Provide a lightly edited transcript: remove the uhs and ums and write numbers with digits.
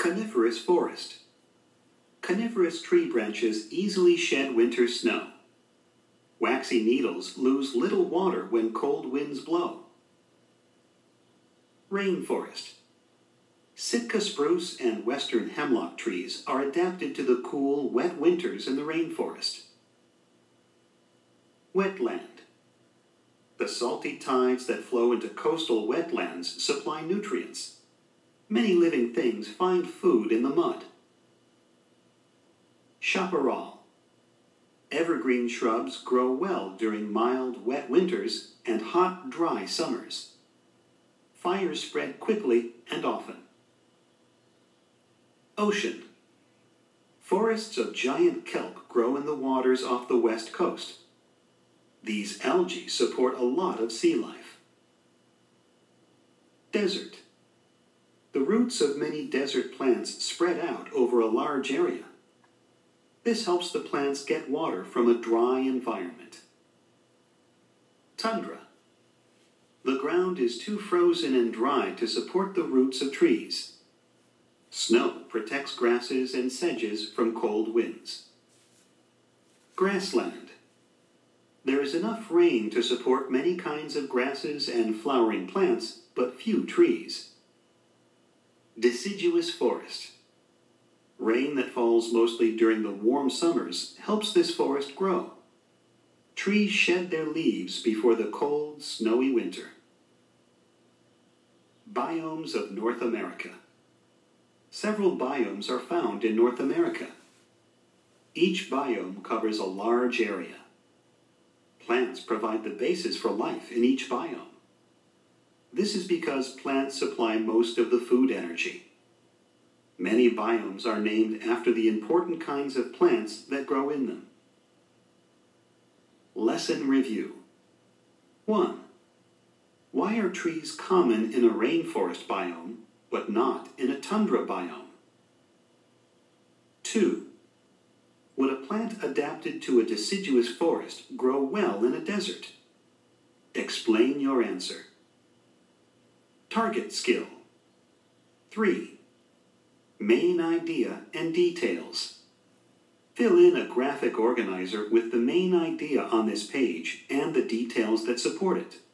Coniferous forest. Coniferous tree branches easily shed winter snow. Waxy needles lose little water when cold winds blow. Rainforest. Sitka spruce and western hemlock trees are adapted to the cool, wet winters in the rainforest. Wetland. The salty tides that flow into coastal wetlands supply nutrients. Many living things find food in the mud. Chaparral. Evergreen shrubs grow well during mild, wet winters and hot, dry summers. Fires spread quickly and often. Ocean. Forests of giant kelp grow in the waters off the west coast. These algae support a lot of sea life. Desert. The roots of many desert plants spread out over a large area. This helps the plants get water from a dry environment. Tundra. The ground is too frozen and dry to support the roots of trees. Snow protects grasses and sedges from cold winds. Grassland. There is enough rain to support many kinds of grasses and flowering plants, but few trees. Deciduous forest. Rain that falls mostly during the warm summers helps this forest grow. Trees shed their leaves before the cold, snowy winter. Biomes of North America. Several biomes are found in North America. Each biome covers a large area. Plants provide the basis for life in each biome. This is because plants supply most of the food energy. Many biomes are named after the important kinds of plants that grow in them. Lesson review. 1. Why are trees common in a rainforest biome, but not in a tundra biome? 2. Would a plant adapted to a deciduous forest grow well in a desert? Explain your answer. Target skill. 3. Main idea and details. Fill in a graphic organizer with the main idea on this page and the details that support it.